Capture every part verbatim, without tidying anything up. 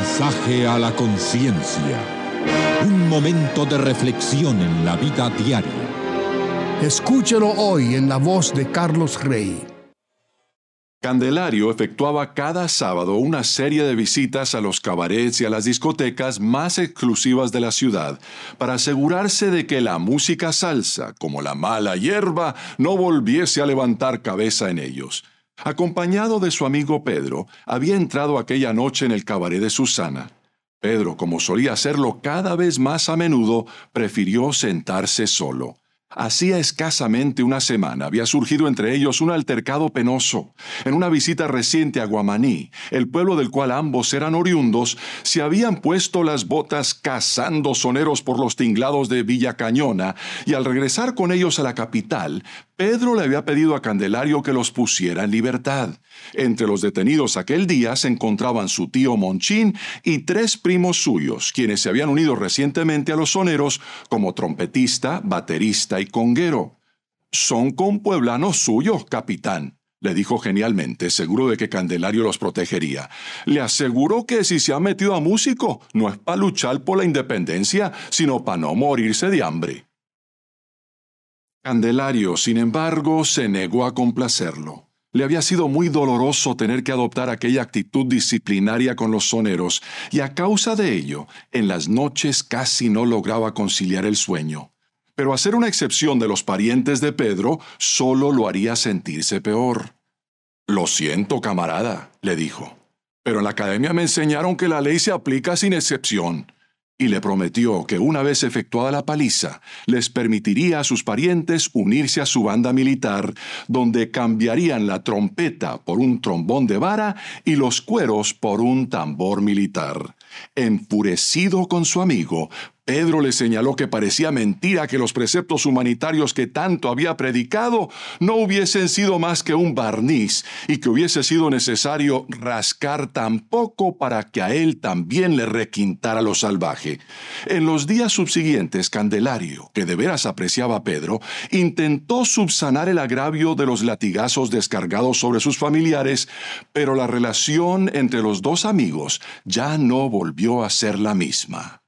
Mensaje a la conciencia. Un momento de reflexión en la vida diaria. Escúchelo hoy en la voz de Carlos Rey. Candelario efectuaba cada sábado una serie de visitas a los cabarets y a las discotecas más exclusivas de la ciudad para asegurarse de que la música salsa, como la mala hierba, no volviese a levantar cabeza en ellos. Acompañado de su amigo Pedro, había entrado aquella noche en el cabaret de Susana. Pedro, como solía hacerlo cada vez más a menudo, prefirió sentarse solo. Hacía escasamente una semana había surgido entre ellos un altercado penoso. En una visita reciente a Guamaní, el pueblo del cual ambos eran oriundos, se habían puesto las botas cazando soneros por los tinglados de Villa Cañona, y al regresar con ellos a la capital, Pedro le había pedido a Candelario que los pusiera en libertad. Entre los detenidos aquel día se encontraban su tío Monchín y tres primos suyos, quienes se habían unido recientemente a los soneros como trompetista, baterista y conguero. «Son compueblanos suyos, capitán», le dijo genialmente, seguro de que Candelario los protegería. «Le aseguro que si se ha metido a músico, no es para luchar por la independencia, sino para no morirse de hambre». Candelario, sin embargo, se negó a complacerlo. Le había sido muy doloroso tener que adoptar aquella actitud disciplinaria con los soneros, y a causa de ello, en las noches casi no lograba conciliar el sueño. Pero hacer una excepción de los parientes de Pedro solo lo haría sentirse peor. «Lo siento, camarada», le dijo, «pero en la academia me enseñaron que la ley se aplica sin excepción». Y le prometió que una vez efectuada la paliza, les permitiría a sus parientes unirse a su banda militar, donde cambiarían la trompeta por un trombón de vara y los cueros por un tambor militar. Enfurecido con su amigo, Pedro le señaló que parecía mentira que los preceptos humanitarios que tanto había predicado no hubiesen sido más que un barniz y que hubiese sido necesario rascar tan poco para que a él también le requintara lo salvaje. En los días subsiguientes, Candelario, que de veras apreciaba a Pedro, intentó subsanar el agravio de los latigazos descargados sobre sus familiares, pero la relación entre los dos amigos ya no volvió a ser la misma.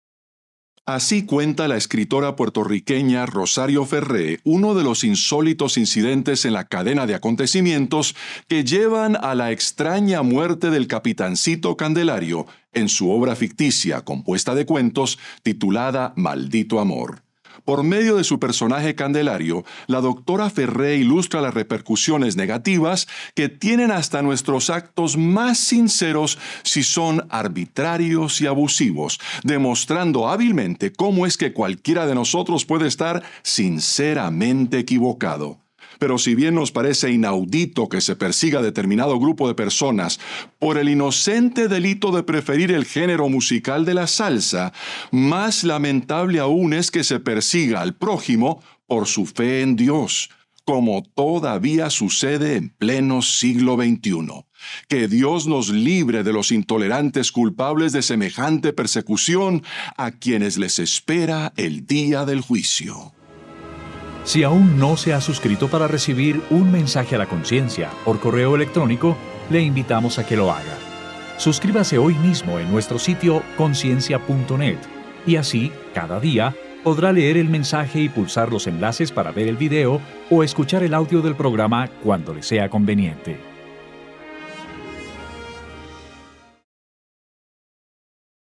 Así cuenta la escritora puertorriqueña Rosario Ferré uno de los insólitos incidentes en la cadena de acontecimientos que llevan a la extraña muerte del capitancito Candelario en su obra ficticia compuesta de cuentos titulada Maldito Amor. Por medio de su personaje Candelario, la doctora Ferré ilustra las repercusiones negativas que tienen hasta nuestros actos más sinceros si son arbitrarios y abusivos, demostrando hábilmente cómo es que cualquiera de nosotros puede estar sinceramente equivocado. Pero si bien nos parece inaudito que se persiga a determinado grupo de personas por el inocente delito de preferir el género musical de la salsa, más lamentable aún es que se persiga al prójimo por su fe en Dios, como todavía sucede en pleno siglo veintiuno. Que Dios nos libre de los intolerantes culpables de semejante persecución, a quienes les espera el día del juicio. Si aún no se ha suscrito para recibir un mensaje a la conciencia por correo electrónico, le invitamos a que lo haga. Suscríbase hoy mismo en nuestro sitio conciencia punto net y así, cada día, podrá leer el mensaje y pulsar los enlaces para ver el video o escuchar el audio del programa cuando le sea conveniente.